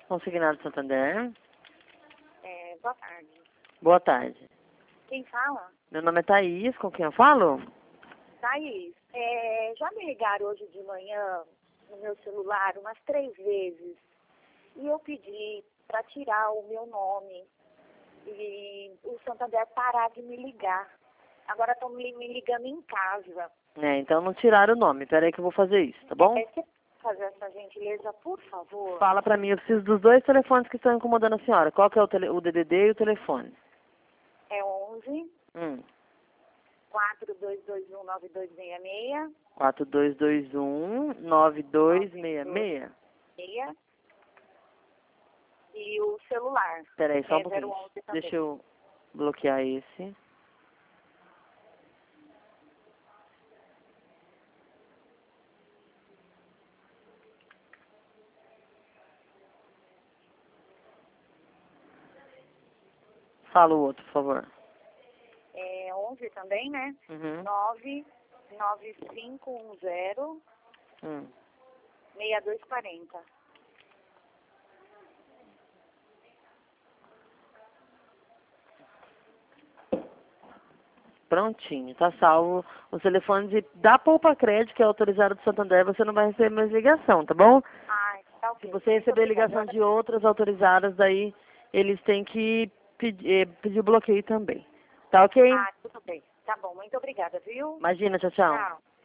Consignado Santander. Boa tarde. Boa tarde. Quem fala? Meu nome é Thaís, com quem eu falo? Thaís. Já me ligaram hoje de manhã no meu celular umas 3 vezes e eu pedi para tirar o meu nome e o Santander parar de me ligar. Agora estão me ligando em casa. Então não tiraram o nome. Peraí que eu vou fazer isso, tá bom? Você pode fazer essa gentileza, por favor? Fala pra mim, eu preciso dos 2 telefones que estão incomodando a senhora. Qual que é o DDD e o telefone? É 11 Hum. 42219266 4221-9266. e o celular. Peraí, só um pouquinho. 011 também. Deixa eu bloquear esse. Fala o outro, por favor. 11 também, né? Uhum. 99510 6240. Prontinho, tá salvo. Os telefones da Poupa Crédito, que é autorizado do Santander, você não vai receber mais ligação, tá bom? Tá Se ok. você receber ligação de outras autorizadas, daí eles têm que pedir bloqueio também. Tá ok? Tudo bem. Tá bom, muito obrigada, viu? Imagina, tchau, tchau. Tchau.